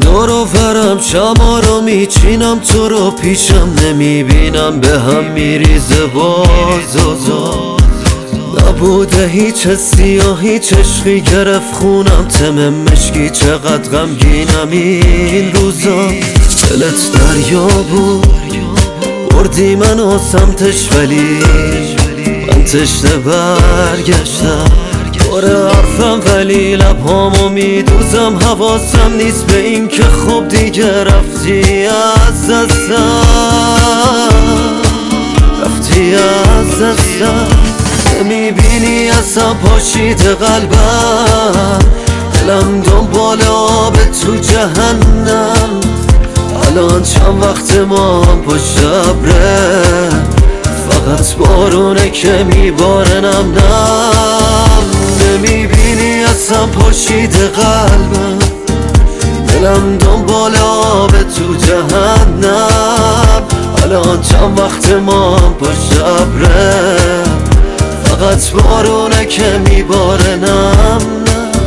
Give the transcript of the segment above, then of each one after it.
دور و برم شما رو میچینم، تو رو پیشم نمیبینم، به هم میریزه باز و نبوده هیچ حسی و هیچ عشقی، گرفت خونم تم مشکی، چقدر غمگینم این روزا. دلت دریا بود بردی منو سمتش، ولی من تشنه برگشتم. دوره حرفم ولی لبهامو میدوزم، حواسم نیست به این که خب دیگه رفتی از دستم، رفتی از دستم. نمیبینی اصلا پاشیده قلبم، دلم دنبال آب تو جهنم. الان چند وقت ما پشت ابره، فقط بارونه که میباره نم نم. نمیبینی اصلا پاشیده قلبم، دلم دنبال آب تو جهنم. الان چند وقت ما پشت ابره، فقط بارونه که میباره نم نم.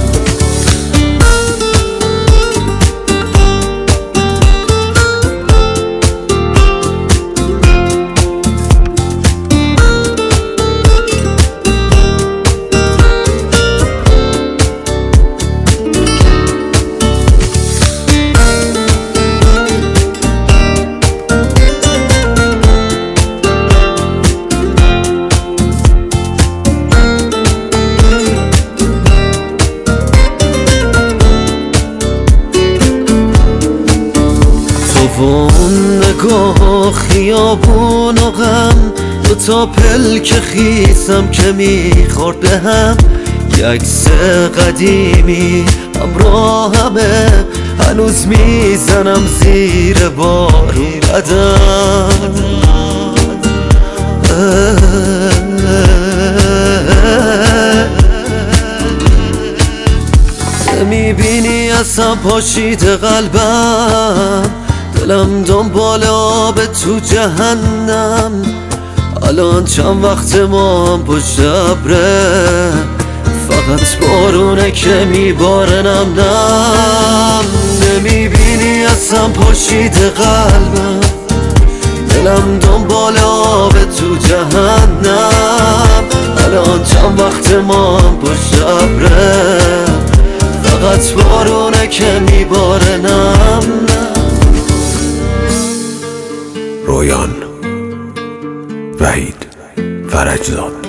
اون نگاه خیابون و غم، دوتا پلک خیسم که میخورد به هم. یک عکس قدیمی همراهمه، هنوز میزنم زیر بارون قدم. نمیبینی اصلا پاشیده قلبم، دلم دنبال آب تو جهنم. الان چند وقت ما پشت ابره، فقط بارونه که میباره نم نم. نمیبینی اصلا پاشیده قلبم، دلم دنبال آب تو جهنم. الان چند وقت ما پشت ابره، فقط بارونه که میباره نم نم. رویان، وحید فرجزاد.